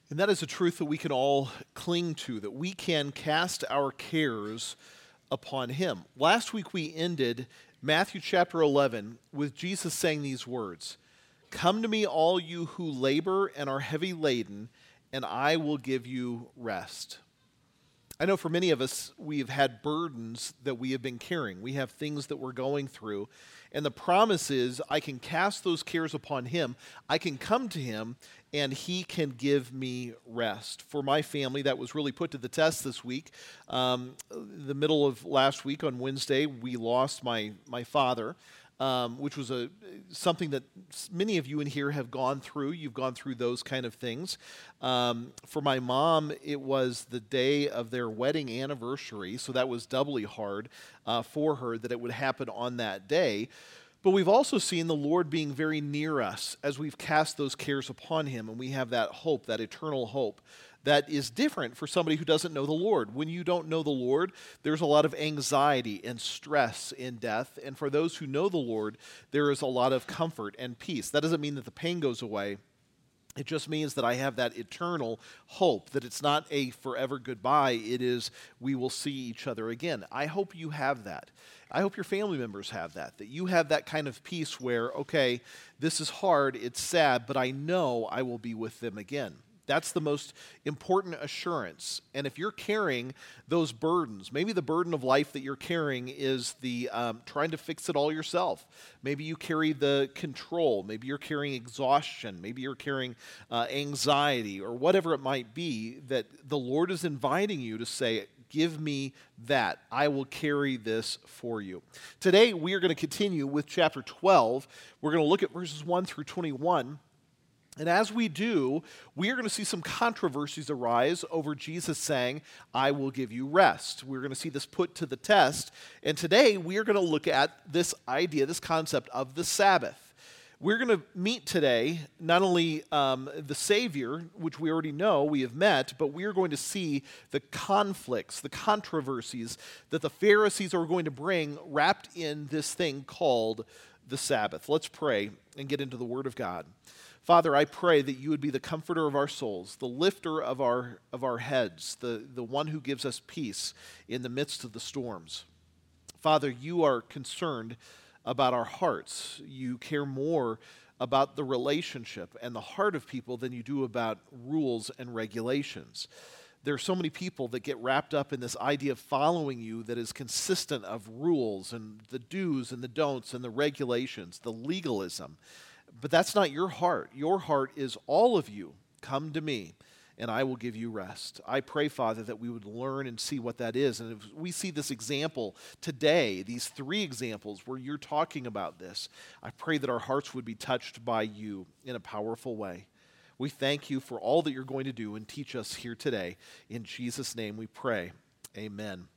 And that is a truth that we can all cling to, that we can cast our cares upon Him. Last week we ended Matthew chapter 11 with Jesus saying these words, "Come to me, all you who labor and are heavy laden, and I will give you rest." I know for many of us, we have had burdens that we have been carrying. We have things that we're going through. And the promise is, I can cast those cares upon Him. I can come to Him, and He can give me rest. For my family, that was really put to the test this week. The middle of last week on Wednesday, we lost my father. Which was something that many of you in here have gone through. You've gone through those kind of things. For my mom, it was the day of their wedding anniversary, so that was doubly hard for her that it would happen on that day. But we've also seen the Lord being very near us as we've cast those cares upon Him, and we have that hope, that eternal hope, that is different for somebody who doesn't know the Lord. When you don't know the Lord, there's a lot of anxiety and stress in death. And for those who know the Lord, there is a lot of comfort and peace. That doesn't mean that the pain goes away. It just means that I have that eternal hope, that it's not a forever goodbye. It is, we will see each other again. I hope you have that. I hope your family members have that you have that kind of peace where, okay, this is hard, it's sad, but I know I will be with them again. That's the most important assurance. And if you're carrying those burdens, maybe the burden of life that you're carrying is the trying to fix it all yourself. Maybe you carry the control. Maybe you're carrying exhaustion. Maybe you're carrying anxiety or whatever it might be, that the Lord is inviting you to say, give me that. I will carry this for you. Today, we are going to continue with chapter 12. We're going to look at verses 1 through 21. And as we do, we are going to see some controversies arise over Jesus saying, I will give you rest. We're going to see this put to the test. And today, we are going to look at this idea, this concept of the Sabbath. We're going to meet today not only the Savior, which we already know we have met, but we are going to see the conflicts, the controversies that the Pharisees are going to bring wrapped in this thing called the Sabbath. Let's pray and get into the Word of God. Father, I pray that you would be the comforter of our souls, the lifter of our heads, the one who gives us peace in the midst of the storms. Father, you are concerned about our hearts. You care more about the relationship and the heart of people than you do about rules and regulations. There are so many people that get wrapped up in this idea of following you that is consistent of rules and the do's and the don'ts and the regulations, the legalism. But that's not your heart. Your heart is all of you. Come to me, and I will give you rest. I pray, Father, that we would learn and see what that is. And if we see this example today, these three examples where you're talking about this, I pray that our hearts would be touched by you in a powerful way. We thank you for all that you're going to do and teach us here today. In Jesus' name we pray. Amen.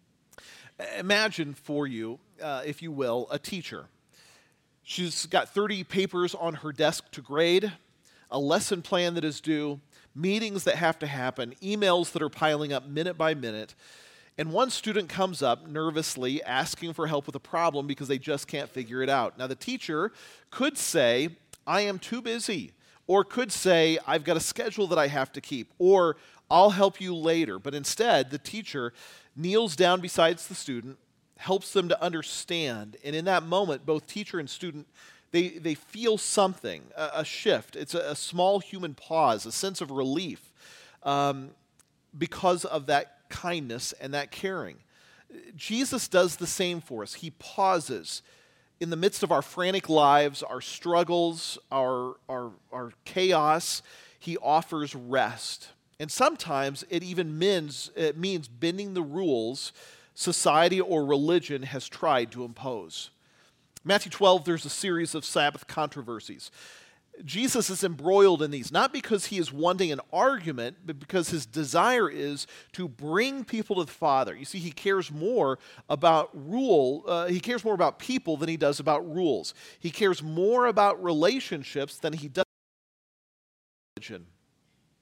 Imagine for you, if you will, a teacher. She's got 30 papers on her desk to grade, a lesson plan that is due, meetings that have to happen, emails that are piling up minute by minute, and one student comes up nervously asking for help with a problem because they just can't figure it out. Now, the teacher could say, I am too busy, or could say, I've got a schedule that I have to keep, or I'll help you later. But instead, the teacher kneels down beside the student, helps them to understand. And in that moment, both teacher and student, they feel something, a shift. It's a small human pause, a sense of relief because of that kindness and that caring. Jesus does the same for us. He pauses in the midst of our frantic lives, our struggles, our chaos. He offers rest. And sometimes it even means bending the rules society or religion has tried to impose. Matthew 12, there's a series of Sabbath controversies. Jesus is embroiled in these, not because he is wanting an argument, but because his desire is to bring people to the Father. You see, he cares more about he cares more about people than he does about rules. He cares more about relationships than he does religion.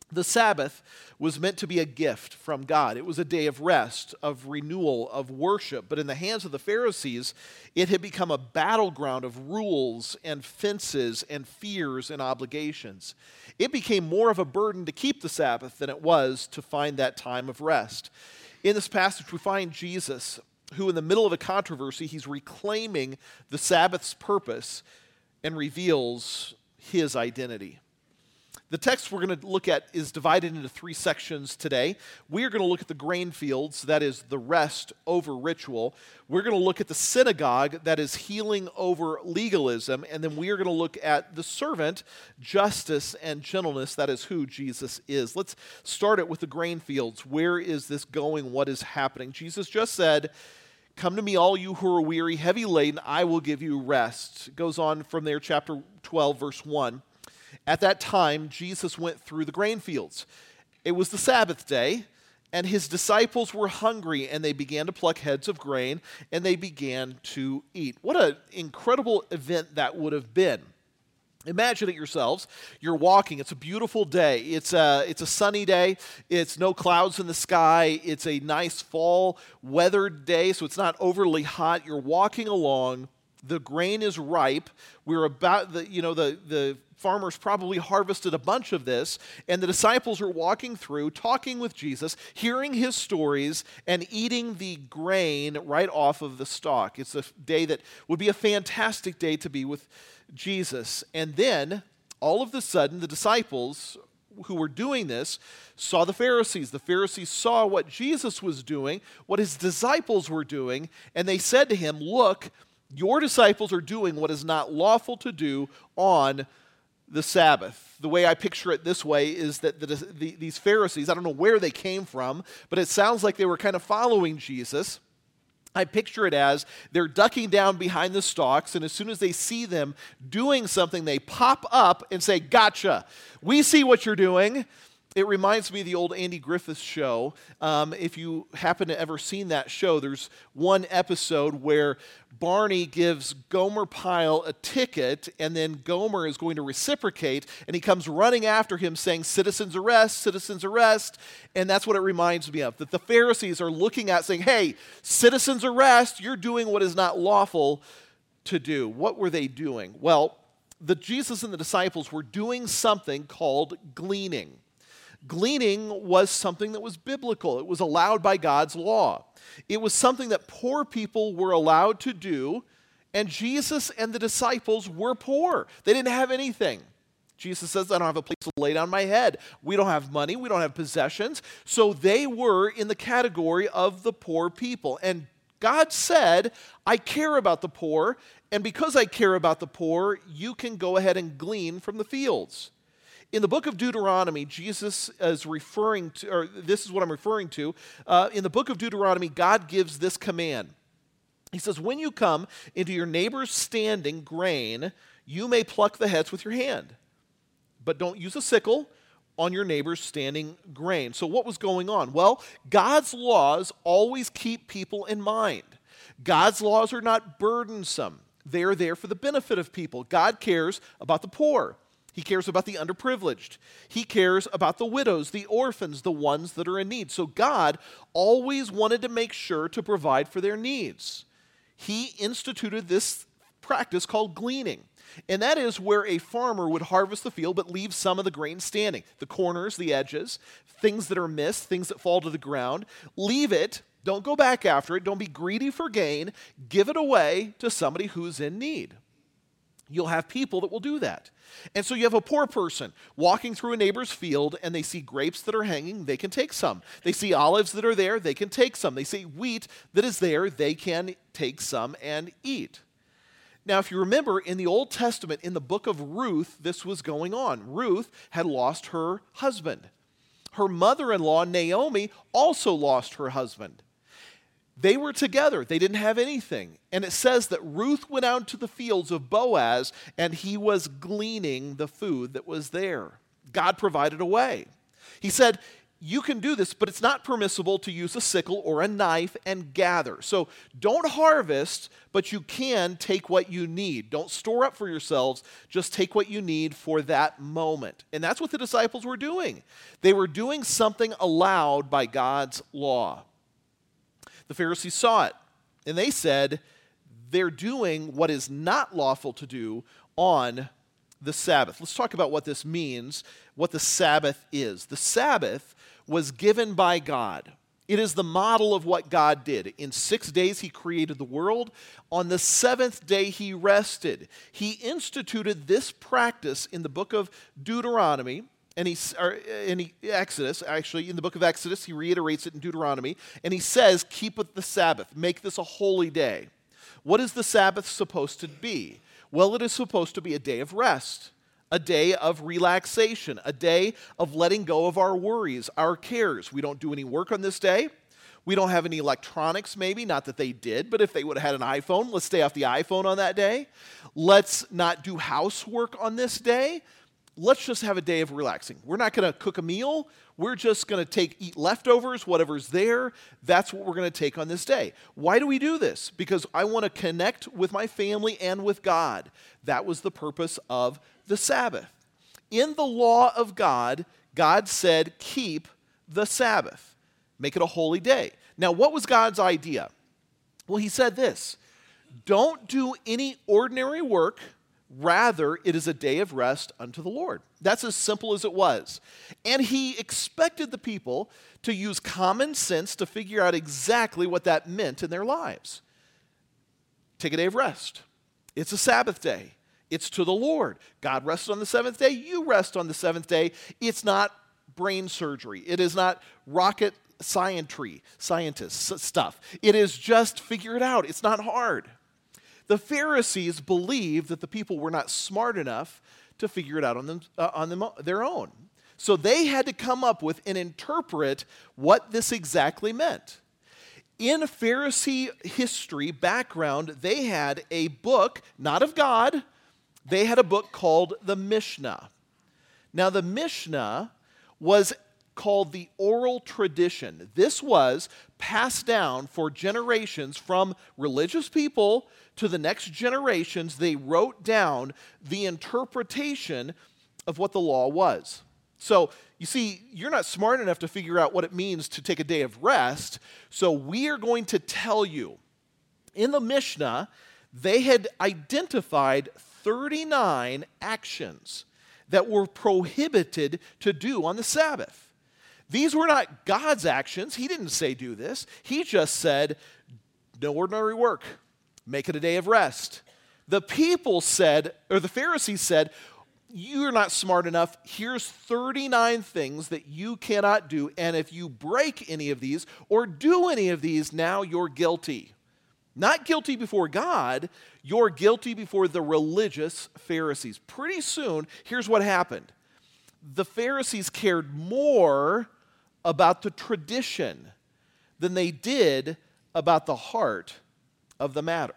The Sabbath was meant to be a gift from God. It was a day of rest, of renewal, of worship. But in the hands of the Pharisees, it had become a battleground of rules and fences and fears and obligations. It became more of a burden to keep the Sabbath than it was to find that time of rest. In this passage, we find Jesus, who in the middle of a controversy, he's reclaiming the Sabbath's purpose and reveals his identity. The text we're going to look at is divided into 3 sections today. We are going to look at the grain fields, that is the rest over ritual. We're going to look at the synagogue, that is healing over legalism. And then we are going to look at the servant, justice and gentleness, that is who Jesus is. Let's start it with the grain fields. Where is this going? What is happening? Jesus just said, "Come to me, all you who are weary, heavy laden, I will give you rest." It goes on from there, chapter 12, verse 1. At that time, Jesus went through the grain fields. It was the Sabbath day, and his disciples were hungry, and they began to pluck heads of grain, and they began to eat. What an incredible event that would have been. Imagine it yourselves. You're walking. It's a beautiful day. It's a sunny day. It's no clouds in the sky. It's a nice fall weathered day, so it's not overly hot. You're walking along. The grain is ripe. We're about the farmers probably harvested a bunch of this, and the disciples are walking through, talking with Jesus, hearing his stories, and eating the grain right off of the stalk. It's a day that would be a fantastic day to be with Jesus. And then, all of a sudden, the disciples who were doing this saw the Pharisees. The Pharisees saw what Jesus was doing, what his disciples were doing, and they said to him, "Look, your disciples are doing what is not lawful to do on the Sabbath." The way I picture it this way is that these Pharisees, I don't know where they came from, but it sounds like they were kind of following Jesus. I picture it as they're ducking down behind the stalks, and as soon as they see them doing something, they pop up and say, "Gotcha, we see what you're doing." It reminds me of the old Andy Griffith show. If you happen to ever seen that show, there's one episode where Barney gives Gomer Pyle a ticket, and then Gomer is going to reciprocate, and he comes running after him saying, "Citizens arrest, citizens arrest." And that's what it reminds me of, that the Pharisees are looking at saying, "Hey, citizens arrest, you're doing what is not lawful to do." What were they doing? Well, Jesus and the disciples were doing something called gleaning. Gleaning was something that was biblical. It was allowed by God's law. It was something that poor people were allowed to do, and Jesus and the disciples were poor. They didn't have anything. Jesus says, "I don't have a place to lay down my head." We don't have money. We don't have possessions. So they were in the category of the poor people. And God said, "I care about the poor, and because I care about the poor, you can go ahead and glean from the fields." In the book of Deuteronomy, Jesus is referring to, or this is what I'm referring to. In the book of Deuteronomy, God gives this command. He says, "When you come into your neighbor's standing grain, you may pluck the heads with your hand, but don't use a sickle on your neighbor's standing grain." So what was going on? Well, God's laws always keep people in mind. God's laws are not burdensome. They are there for the benefit of people. God cares about the poor. He cares about the underprivileged. He cares about the widows, the orphans, the ones that are in need. So God always wanted to make sure to provide for their needs. He instituted this practice called gleaning. And that is where a farmer would harvest the field but leave some of the grain standing. The corners, the edges, things that are missed, things that fall to the ground. Leave it. Don't go back after it. Don't be greedy for gain. Give it away to somebody who's in need. You'll have people that will do that. And so you have a poor person walking through a neighbor's field, and they see grapes that are hanging, they can take some. They see olives that are there, they can take some. They see wheat that is there, they can take some and eat. Now, if you remember, in the Old Testament, in the book of Ruth, this was going on. Ruth had lost her husband. Her mother-in-law, Naomi, also lost her husband. They were together. They didn't have anything. And it says that Ruth went out to the fields of Boaz, and he was gleaning the food that was there. God provided a way. He said, you can do this, but it's not permissible to use a sickle or a knife and gather. So don't harvest, but you can take what you need. Don't store up for yourselves, just take what you need for that moment. And that's what the disciples were doing. They were doing something allowed by God's law. The Pharisees saw it, and they said they're doing what is not lawful to do on the Sabbath. Let's talk about what this means, what the Sabbath is. The Sabbath was given by God. It is the model of what God did. In 6 days he created the world. On the seventh day he rested. He instituted this practice in the book of Deuteronomy, Exodus, actually, in the book of Exodus, he reiterates it in Deuteronomy, and he says, keep it the Sabbath, make this a holy day. What is the Sabbath supposed to be? Well, it is supposed to be a day of rest, a day of relaxation, a day of letting go of our worries, our cares. We don't do any work on this day. We don't have any electronics, maybe, not that they did, but if they would have had an iPhone, let's stay off the iPhone on that day. Let's not do housework on this day. Let's just have a day of relaxing. We're not going to cook a meal. We're just going to eat leftovers, whatever's there. That's what we're going to take on this day. Why do we do this? Because I want to connect with my family and with God. That was the purpose of the Sabbath. In the law of God, God said, keep the Sabbath. Make it a holy day. Now, what was God's idea? Well, he said this, don't do any ordinary work. Rather, it is a day of rest unto the Lord. That's as simple as it was. And he expected the people to use common sense to figure out exactly what that meant in their lives. Take a day of rest. It's a Sabbath day. It's to the Lord. God rested on the seventh day. You rest on the seventh day. It's not brain surgery. It is not rocket scientist stuff. It is just figure it out. It's not hard. The Pharisees believed that the people were not smart enough to figure it out on their own. So they had to come up with and interpret what this exactly meant. In Pharisee history background, they had a book, not of God, they had a book called the Mishnah. Now the Mishnah was called the oral tradition. This was passed down for generations from religious people to the next generations. They wrote down the interpretation of what the law was. So, you see, you're not smart enough to figure out what it means to take a day of rest, so we are going to tell you. In the Mishnah, they had identified 39 actions that were prohibited to do on the Sabbath. These were not God's actions. He didn't say do this. He just said, no ordinary work. Make it a day of rest. The people said, or the Pharisees said, you're not smart enough. Here's 39 things that you cannot do. And if you break any of these or do any of these, now you're guilty. Not guilty before God, you're guilty before the religious Pharisees. Pretty soon, here's what happened. The Pharisees cared more about the tradition than they did about the heart of the matter.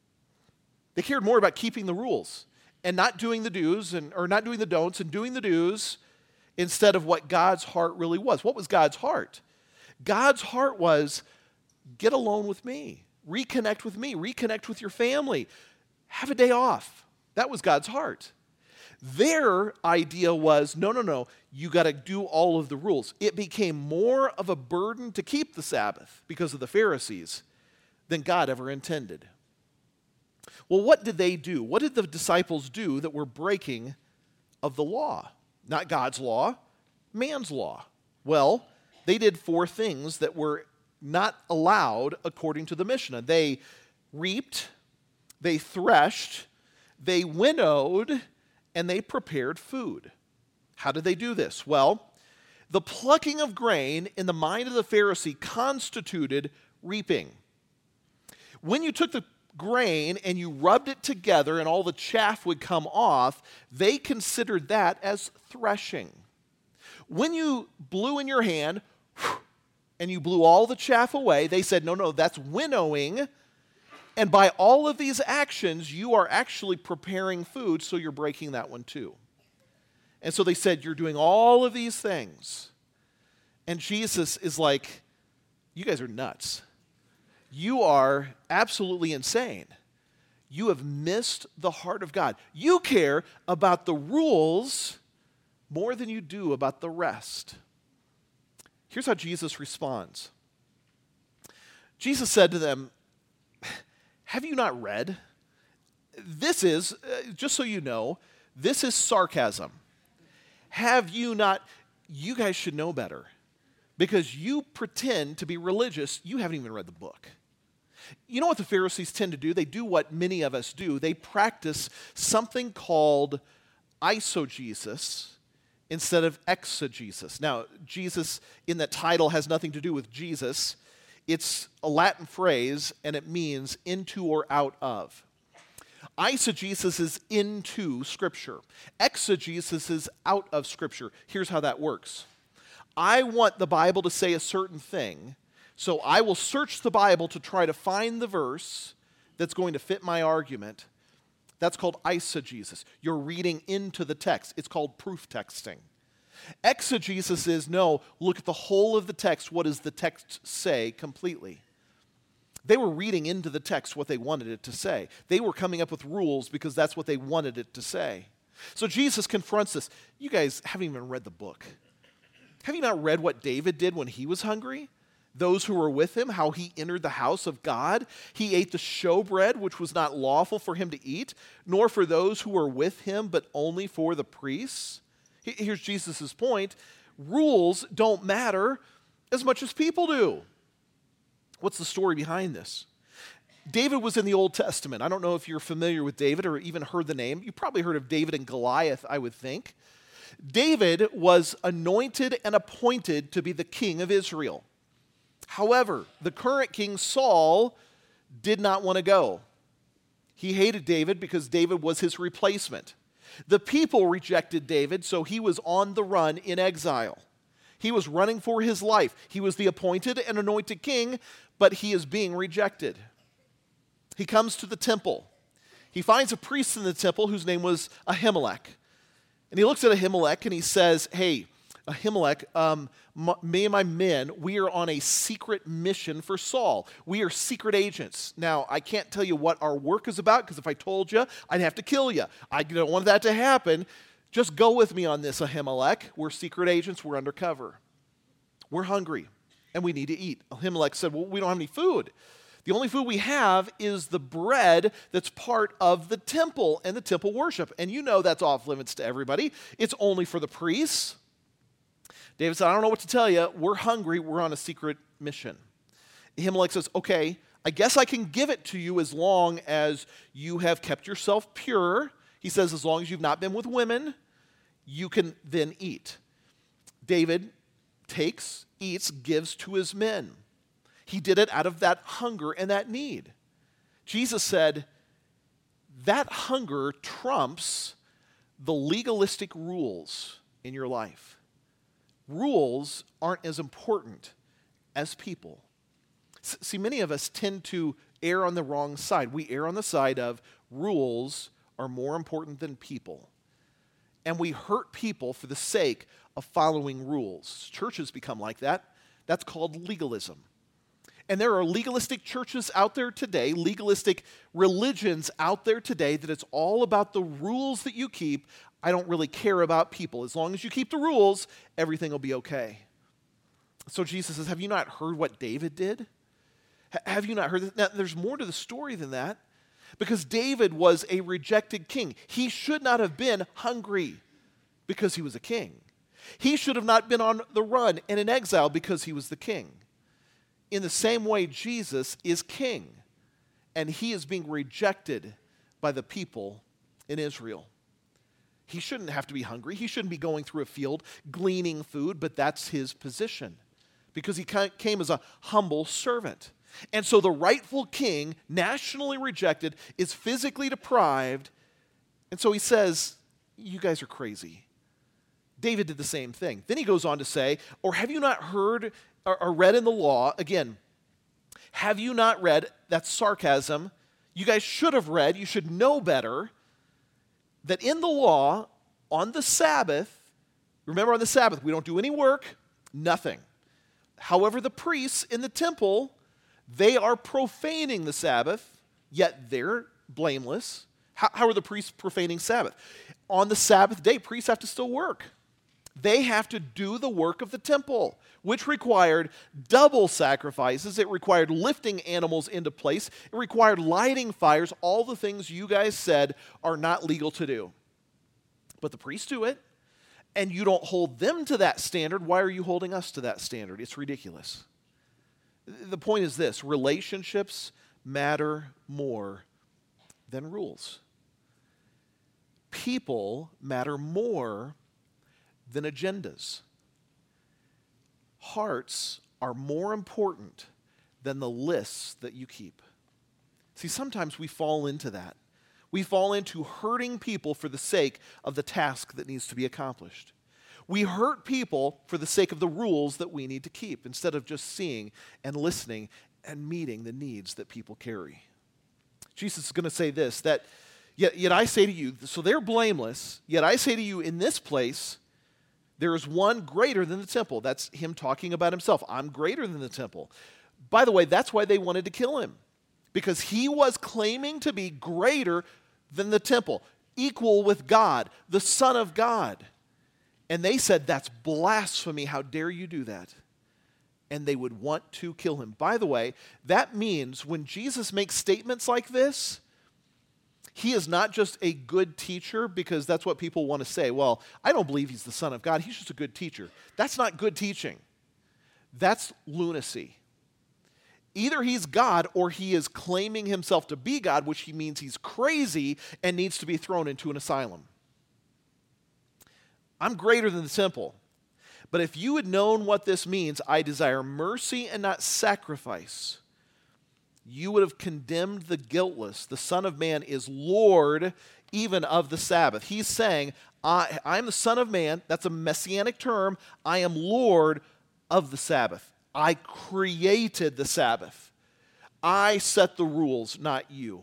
They cared more about keeping the rules and not doing the do's or not doing the don'ts and doing the do's instead of what God's heart really was. What was God's heart? God's heart was get alone with me, reconnect with your family, have a day off. That was God's heart. Their idea was, no, you got to do all of the rules. It became more of a burden to keep the Sabbath because of the Pharisees than God ever intended. Well, what did they do? What did the disciples do that were breaking of the law? Not God's law, man's law. Well, they did 4 things that were not allowed according to the Mishnah. They reaped, they threshed, they winnowed, and they prepared food. How did they do this? Well, the plucking of grain in the mind of the Pharisee constituted reaping. When you took the grain and you rubbed it together and all the chaff would come off, they considered that as threshing. When you blew in your hand and you blew all the chaff away, they said, no, that's winnowing. And by all of these actions, you are actually preparing food, so you're breaking that one too. And so they said, you're doing all of these things. And Jesus is like, you guys are nuts. You are absolutely insane. You have missed the heart of God. You care about the rules more than you do about the rest. Here's how Jesus responds. Jesus said to them, have you not read? This is, just so you know, this is sarcasm. Have you not, you guys should know better. Because you pretend to be religious, you haven't even read the book. You know what the Pharisees tend to do? They do what many of us do. They practice something called eisegesis instead of exegesis. Now, Jesus in that title has nothing to do with Jesus. It's a Latin phrase, and it means into or out of. Eisegesis is into Scripture. Exegesis is out of Scripture. Here's how that works. I want the Bible to say a certain thing, so I will search the Bible to try to find the verse that's going to fit my argument. That's called eisegesis. You're reading into the text. It's called proof texting. Exegesis is, no, look at the whole of the text. What does the text say completely? They were reading into the text what they wanted it to say. They were coming up with rules because that's what they wanted it to say. So Jesus confronts this. You guys haven't even read the book. Have you not read what David did when he was hungry? Those who were with him, how he entered the house of God. He ate the showbread, which was not lawful for him to eat, nor for those who were with him, but only for the priests. Here's Jesus' point. Rules don't matter as much as people do. What's the story behind this? David was in the Old Testament. I don't know if you're familiar with David or even heard the name. You probably heard of David and Goliath, I would think. David was anointed and appointed to be the king of Israel. However, the current king, Saul, did not want to go. He hated David because David was his replacement. The people rejected David, so he was on the run in exile. He was running for his life. He was the appointed and anointed king, but he is being rejected. He comes to the temple. He finds a priest in the temple whose name was Ahimelech. And he looks at Ahimelech and he says, hey, Ahimelech, me and my men, we are on a secret mission for Saul. We are secret agents. Now, I can't tell you what our work is about because if I told you, I'd have to kill you. I don't want that to happen. Just go with me on this, Ahimelech. We're secret agents. We're undercover. We're hungry and we need to eat. Ahimelech said, well, we don't have any food. The only food we have is the bread that's part of the temple and the temple worship. And you know that's off limits to everybody. It's only for the priests. David said, I don't know what to tell you. We're hungry. We're on a secret mission. Ahimelech says, okay, I guess I can give it to you as long as you have kept yourself pure. He says, as long as you've not been with women, you can then eat. David takes, eats, gives to his men. He did it out of that hunger and that need. Jesus said, that hunger trumps the legalistic rules in your life. Rules aren't as important as people. See, many of us tend to err on the wrong side. We err on the side of rules are more important than people. And we hurt people for the sake of following rules. Churches become like that. That's called legalism. And there are legalistic churches out there today, legalistic religions out there today that it's all about the rules that you keep. I don't really care about people. As long as you keep the rules, everything will be okay. So Jesus says, have you not heard what David did? Have you not heard that? Now, there's more to the story than that. Because David was a rejected king. He should not have been hungry because he was a king. He should have not been on the run and in exile because he was the king. In the same way, Jesus is king, and he is being rejected by the people in Israel. He shouldn't have to be hungry. He shouldn't be going through a field gleaning food, but that's his position because he came as a humble servant. And so the rightful king, nationally rejected, is physically deprived, and so he says, you guys are crazy. David did the same thing. Then he goes on to say, or have you not heard or read in the law, again, have you not read, that's sarcasm, you guys should have read, you should know better, that in the law, on the Sabbath, remember on the Sabbath, we don't do any work, nothing. However, the priests in the temple, they are profaning the Sabbath, yet they're blameless. How are the priests profaning Sabbath? On the Sabbath day, priests have to still work. They have to do the work of the temple, which required double sacrifices. It required lifting animals into place. It required lighting fires, all the things you guys said are not legal to do. But the priests do it, and you don't hold them to that standard. Why are you holding us to that standard? It's ridiculous. The point is this: relationships matter more than rules. People matter more than agendas. Hearts are more important than the lists that you keep. See, sometimes we fall into that. We fall into hurting people for the sake of the task that needs to be accomplished. We hurt people for the sake of the rules that we need to keep, instead of just seeing and listening and meeting the needs that people carry. Jesus is going to say this, that yet I say to you, so they're blameless, yet I say to you, in this place, there is one greater than the temple. That's him talking about himself. I'm greater than the temple. By the way, that's why they wanted to kill him, because he was claiming to be greater than the temple, equal with God, the Son of God. And they said, that's blasphemy. How dare you do that? And they would want to kill him. By the way, that means when Jesus makes statements like this, he is not just a good teacher, because that's what people want to say. Well, I don't believe he's the Son of God. He's just a good teacher. That's not good teaching. That's lunacy. Either he's God or he is claiming himself to be God, which he means he's crazy and needs to be thrown into an asylum. I'm greater than the temple. But if you had known what this means, I desire mercy and not sacrifice, you would have condemned the guiltless. The Son of Man is Lord even of the Sabbath. He's saying, I'm the Son of Man. That's a messianic term. I am Lord of the Sabbath. I created the Sabbath. I set the rules, not you.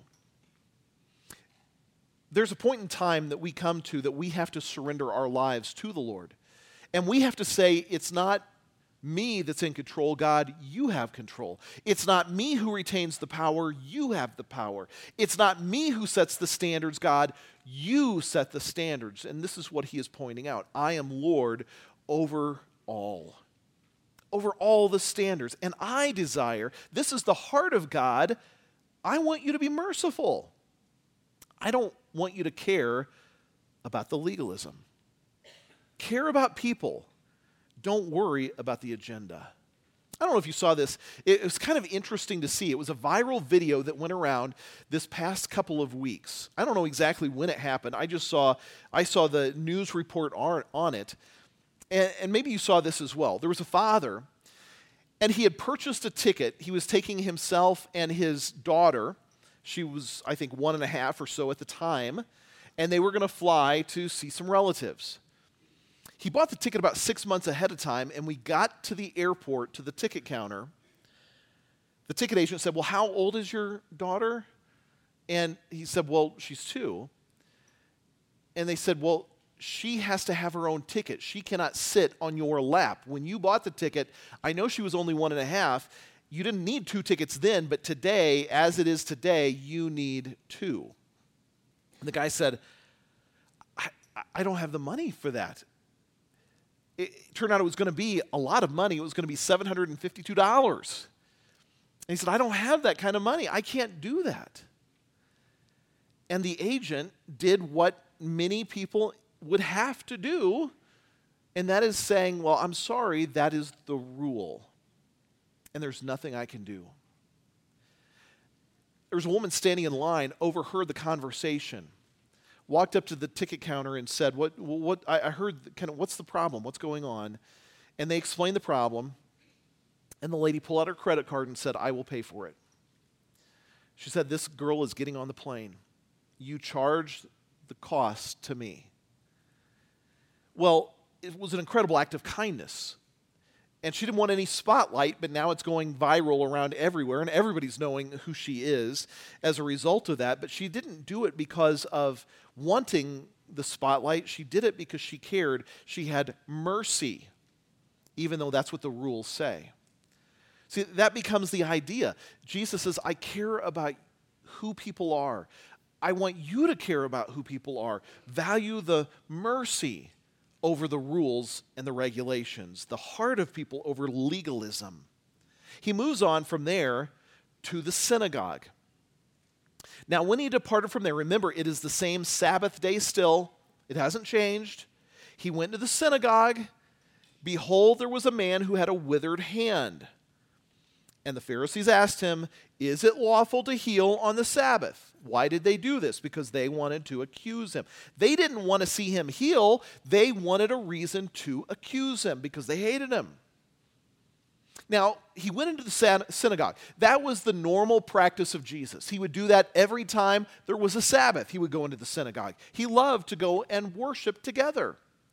There's a point in time that we come to that we have to surrender our lives to the Lord. And we have to say, it's not me that's in control, God, you have control. It's not me who retains the power, you have the power. It's not me who sets the standards, God, you set the standards. And this is what he is pointing out. I am Lord over all the standards. And I desire, this is the heart of God, I want you to be merciful. I don't want you to care about the legalism. Care about people. Don't worry about the agenda. I don't know if you saw this. It was kind of interesting to see. It was a viral video that went around this past couple of weeks. I don't know exactly when it happened. I saw the news report on it. And maybe you saw this as well. There was a father, and he had purchased a ticket. He was taking himself and his daughter. She was, I think, 1.5 or so at the time. And they were going to fly to see some relatives. He bought the ticket about 6 months ahead of time, and we got to the airport, to the ticket counter. The ticket agent said, well, how old is your daughter? And he said, well, she's 2. And they said, well, she has to have her own ticket. She cannot sit on your lap. When you bought the ticket, I know she was only 1.5. You didn't need 2 tickets then, but today, as it is today, you need 2. And the guy said, I don't have the money for that. It turned out it was going to be a lot of money. It was going to be $752. And he said, I don't have that kind of money. I can't do that. And the agent did what many people would have to do, and that is saying, well, I'm sorry, that is the rule, and there's nothing I can do. There was a woman standing in line, overheard the conversation, walked up to the ticket counter and said, what I heard, what's the problem? What's going on? And they explained the problem, and the lady pulled out her credit card and said, I will pay for it. She said, this girl is getting on the plane. You charged the cost to me. Well, it was an incredible act of kindness. And she didn't want any spotlight, but now it's going viral around everywhere, and everybody's knowing who she is as a result of that. But she didn't do it because of wanting the spotlight. She did it because she cared. She had mercy, even though that's what the rules say. See, that becomes the idea. Jesus says, I care about who people are. I want you to care about who people are. Value the mercy over the rules and the regulations, the heart of people over legalism. He moves on from there to the synagogue. Now, when he departed from there, remember, it is the same Sabbath day still. It hasn't changed. He went to the synagogue. Behold, there was a man who had a withered hand. And the Pharisees asked him, is it lawful to heal on the Sabbath? Why did they do this? Because they wanted to accuse him. They didn't want to see him heal. They wanted a reason to accuse him because they hated him. Now, he went into the synagogue. That was the normal practice of Jesus. He would do that every time there was a Sabbath. He would go into the synagogue. He loved to go and worship together.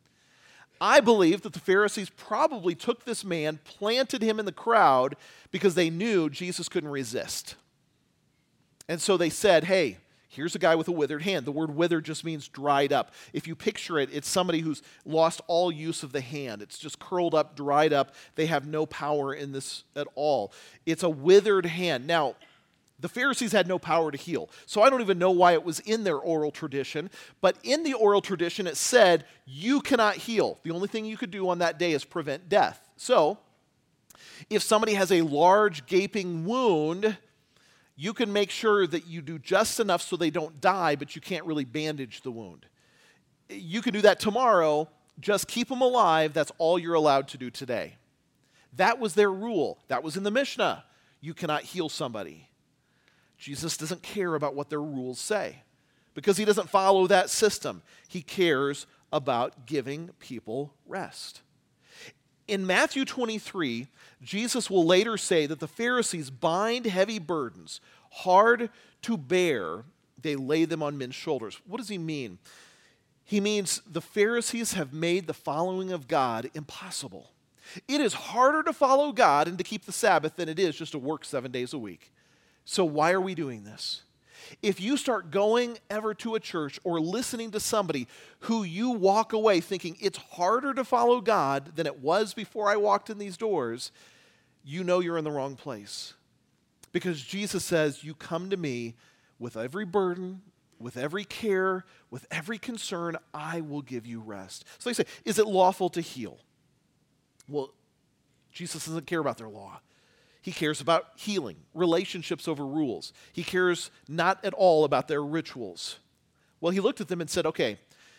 I believe that the Pharisees probably took this man, planted him in the crowd because they knew Jesus couldn't resist. And so they said, hey, here's a guy with a withered hand. The word withered just means dried up. If you picture it, it's somebody who's lost all use of the hand. It's just curled up, dried up. They have no power in this at all. It's a withered hand. Now, the Pharisees had no power to heal. So I don't even know why it was in their oral tradition. But in the oral tradition, it said, you cannot heal. The only thing you could do on that day is prevent death. So if somebody has a large gaping wound, you can make sure that you do just enough so they don't die, but you can't really bandage the wound. You can do that tomorrow. Just keep them alive. That's all you're allowed to do today. That was their rule. That was in the Mishnah. You cannot heal somebody. Jesus doesn't care about what their rules say because he doesn't follow that system. He cares about giving people rest. In Matthew 23, Jesus will later say that the Pharisees bind heavy burdens, hard to bear. They lay them on men's shoulders. What does he mean? He means the Pharisees have made the following of God impossible. It is harder to follow God and to keep the Sabbath than it is just to work 7 days a week. So why are we doing this? If you start going ever to a church or listening to somebody who you walk away thinking it's harder to follow God than it was before I walked in these doors, you know you're in the wrong place. Because Jesus says, you come to me with every burden, with every care, with every concern, I will give you rest. So they say, is it lawful to heal? Well, Jesus doesn't care about their law. He cares about healing, relationships over rules. He cares not at all about their rituals. Well, he looked at them and said, okay,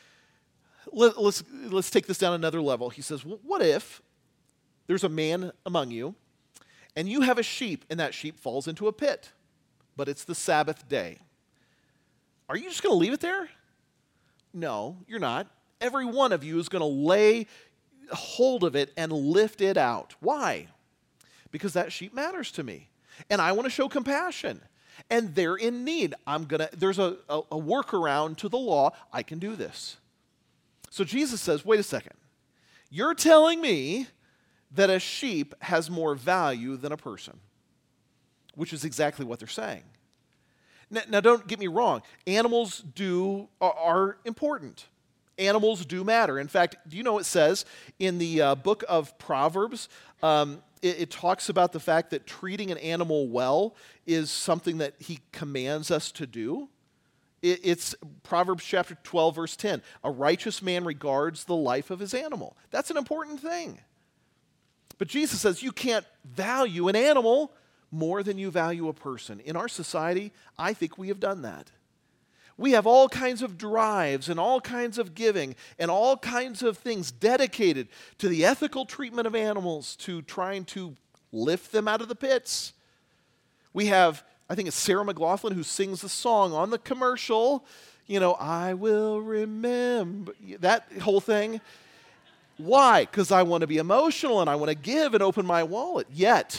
let's take this down another level. He says, well, what if there's a man among you and you have a sheep and that sheep falls into a pit, but it's the Sabbath day? Are you just going to leave it there? No, you're not. Every one of you is going to lay hold of it and lift it out. Why? Because that sheep matters to me. And I want to show compassion. And they're in need. There's a workaround to the law. I can do this. So Jesus says, wait a second. You're telling me that a sheep has more value than a person, which is exactly what they're saying. Now don't get me wrong. Animals are important. Animals do matter. In fact, do you know it says in the book of Proverbs, it talks about the fact that treating an animal well is something that he commands us to do. It's Proverbs chapter 12, verse 10. A righteous man regards the life of his animal. That's an important thing. But Jesus says you can't value an animal more than you value a person. In our society, I think we have done that. We have all kinds of drives and all kinds of giving and all kinds of things dedicated to the ethical treatment of animals, to trying to lift them out of the pits. We have, I think it's Sarah McLachlan who sings the song on the commercial, I will remember, that whole thing. Why? Because I want to be emotional and I want to give and open my wallet. Yet,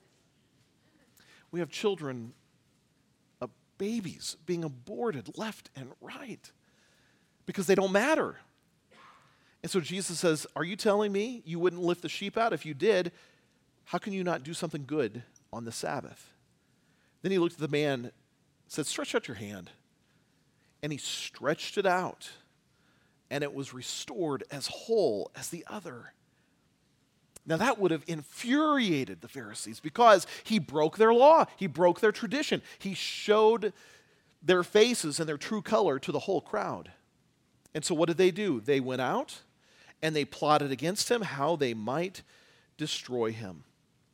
we have children, babies being aborted left and right because they don't matter. And so Jesus says, are you telling me you wouldn't lift the sheep out? If you did, how can you not do something good on the Sabbath? Then he looked at the man and said, stretch out your hand. And he stretched it out, and it was restored as whole as the other. Now that would have infuriated the Pharisees because he broke their law. He broke their tradition. He showed their faces and their true color to the whole crowd. And so what did they do? They went out and they plotted against him how they might destroy him.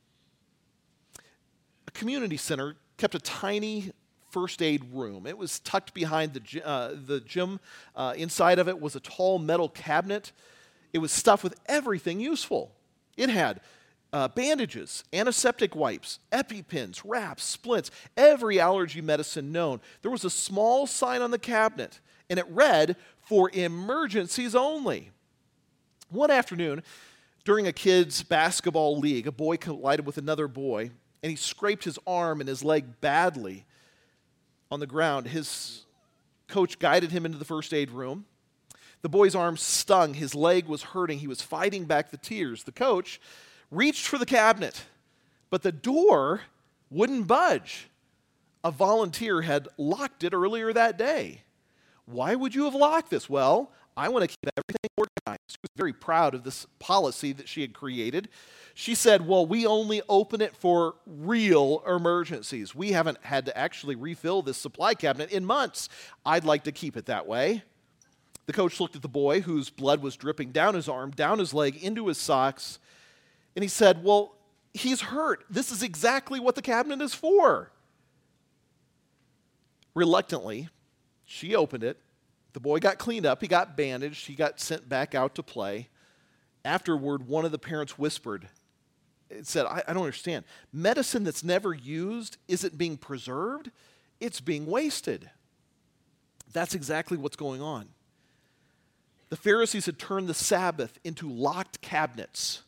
A community center kept a tiny first aid room. It was tucked behind the gym. Inside of it was a tall metal cabinet. It was stuffed with everything useful. It had bandages, antiseptic wipes, EpiPens, wraps, splints, every allergy medicine known. There was a small sign on the cabinet, and it read, "For emergencies only." One afternoon, during a kids' basketball league, a boy collided with another boy, and he scraped his arm and his leg badly on the ground. His coach guided him into the first aid room. The boy's arm stung. His leg was hurting. He was fighting back the tears. The coach reached for the cabinet, but the door wouldn't budge. A volunteer had locked it earlier that day. "Why would you have locked this?" "Well, I want to keep everything organized." She was very proud of this policy that she had created. She said, "Well, we only open it for real emergencies. We haven't had to actually refill this supply cabinet in months. I'd like to keep it that way." The coach looked at the boy whose blood was dripping down his arm, down his leg, into his socks, and he said, "Well, he's hurt. This is exactly what the cabinet is for." Reluctantly, she opened it. The boy got cleaned up. He got bandaged. He got sent back out to play. Afterward, one of the parents whispered, it said, I don't understand. Medicine that's never used isn't being preserved. It's being wasted." That's exactly what's going on. The Pharisees had turned the Sabbath into locked cabinets,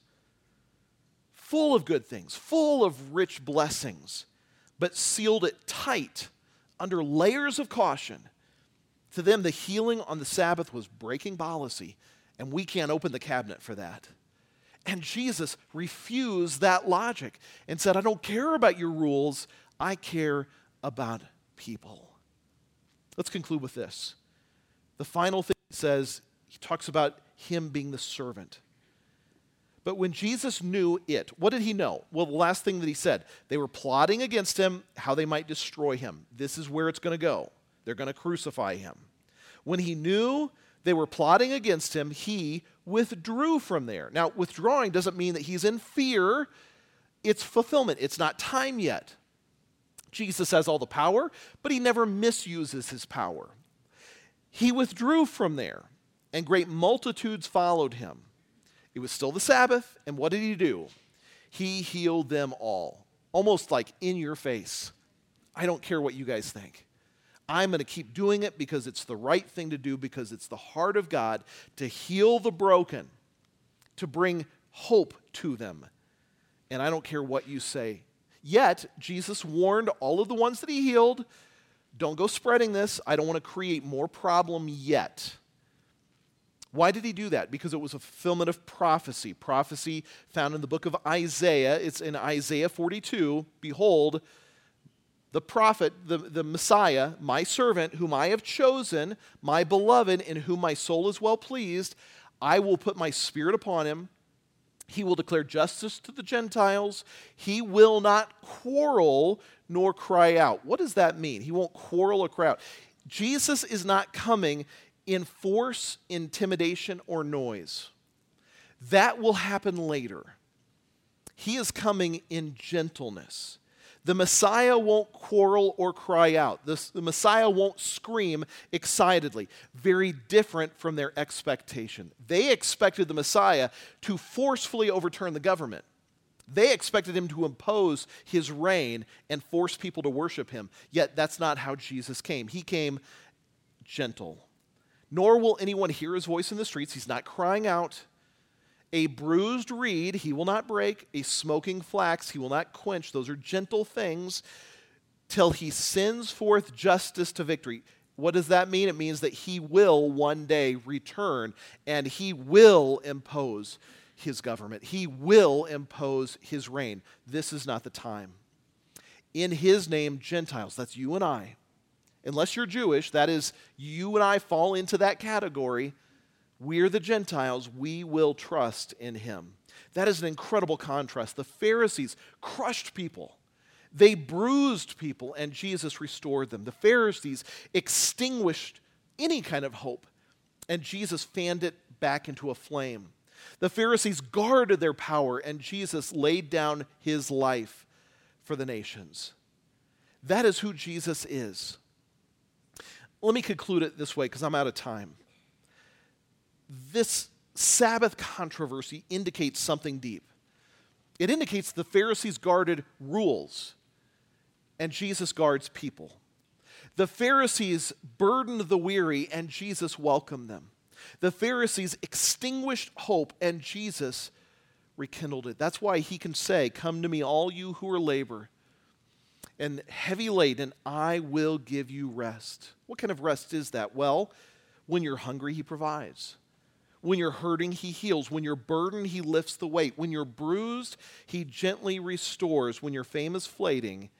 full of good things, full of rich blessings, but sealed it tight under layers of caution. To them, the healing on the Sabbath was breaking policy, and we can't open the cabinet for that. And Jesus refused that logic and said, "I don't care about your rules. I care about people." Let's conclude with this. The final thing he says, he talks about him being the servant. But when Jesus knew it, what did he know? Well, the last thing that he said, they were plotting against him, how they might destroy him. This is where it's going to go. They're going to crucify him. When he knew they were plotting against him, he withdrew from there. Now, withdrawing doesn't mean that he's in fear. It's fulfillment. It's not time yet. Jesus has all the power, but he never misuses his power. He withdrew from there, and great multitudes followed him. It was still the Sabbath, and what did he do? He healed them all, almost like in your face. I don't care what you guys think. I'm going to keep doing it because it's the right thing to do, because it's the heart of God to heal the broken, to bring hope to them. And I don't care what you say. Yet, Jesus warned all of the ones that he healed, don't go spreading this. I don't want to create more problem yet. Why did he do that? Because it was a fulfillment of prophecy. Prophecy found in the book of Isaiah. It's in Isaiah 42. Behold, the prophet, the Messiah, my servant, whom I have chosen, my beloved, in whom my soul is well pleased. I will put my spirit upon him. He will declare justice to the Gentiles. He will not quarrel nor cry out. What does that mean? He won't quarrel or cry out. Jesus is not coming in force, intimidation, or noise. That will happen later. He is coming in gentleness. The Messiah won't quarrel or cry out. The Messiah won't scream excitedly. Very different from their expectation. They expected the Messiah to forcefully overturn the government. They expected him to impose his reign and force people to worship him. Yet that's not how Jesus came. He came gentle. Nor will anyone hear his voice in the streets. He's not crying out. A bruised reed he will not break. A smoking flax he will not quench. Those are gentle things till he sends forth justice to victory. What does that mean? It means that he will one day return and he will impose his government. He will impose his reign. This is not the time. In his name, Gentiles, that's you and I, unless you're Jewish, that is, you and I fall into that category. We're the Gentiles. We will trust in him. That is an incredible contrast. The Pharisees crushed people. They bruised people, and Jesus restored them. The Pharisees extinguished any kind of hope, and Jesus fanned it back into a flame. The Pharisees guarded their power, and Jesus laid down his life for the nations. That is who Jesus is. Let me conclude it this way, because I'm out of time. This Sabbath controversy indicates something deep. It indicates the Pharisees guarded rules, and Jesus guards people. The Pharisees burdened the weary, and Jesus welcomed them. The Pharisees extinguished hope, and Jesus rekindled it. That's why he can say, "Come to me, all you who are labor and heavy laden, I will give you rest." What kind of rest is that? Well, when you're hungry, he provides. When you're hurting, he heals. When you're burdened, he lifts the weight. When you're bruised, he gently restores. When your flame is fading,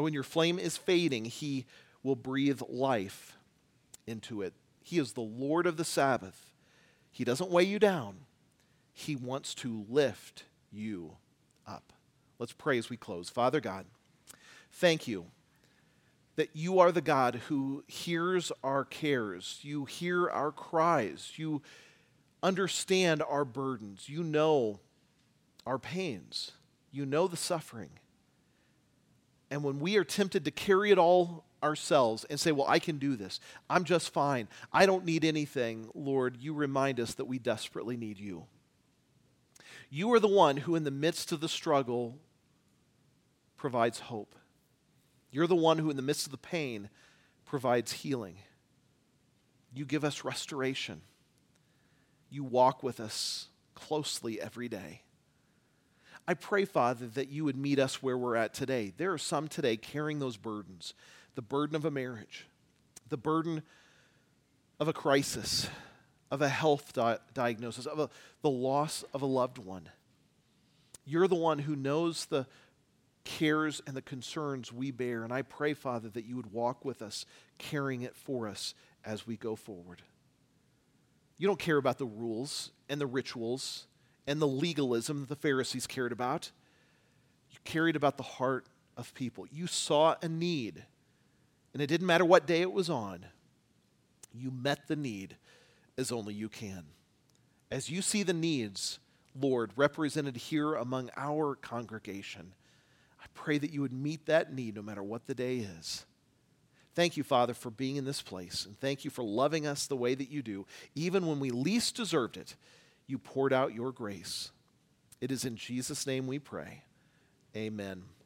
he will breathe life into it. He is the Lord of the Sabbath. He doesn't weigh you down. He wants to lift you up. Let's pray as we close. Father God, thank you that you are the God who hears our cares. You hear our cries. You understand our burdens. You know our pains. You know the suffering. And when we are tempted to carry it all ourselves and say, well, I can do this. I'm just fine. I don't need anything. Lord, you remind us that we desperately need you. You are the one who in the midst of the struggle provides hope. You're the one who in the midst of the pain provides healing. You give us restoration. You walk with us closely every day. I pray, Father, that you would meet us where we're at today. There are some today carrying those burdens. The burden of a marriage, the burden of a crisis, of a health diagnosis, of the loss of a loved one. You're the one who knows the cares and the concerns we bear. And I pray, Father, that you would walk with us, carrying it for us as we go forward. You don't care about the rules and the rituals and the legalism that the Pharisees cared about. You cared about the heart of people. You saw a need, and it didn't matter what day it was on. You met the need as only you can. As you see the needs, Lord, represented here among our congregation, I pray that you would meet that need no matter what the day is. Thank you, Father, for being in this place, and thank you for loving us the way that you do. Even when we least deserved it, you poured out your grace. It is in Jesus' name we pray. Amen.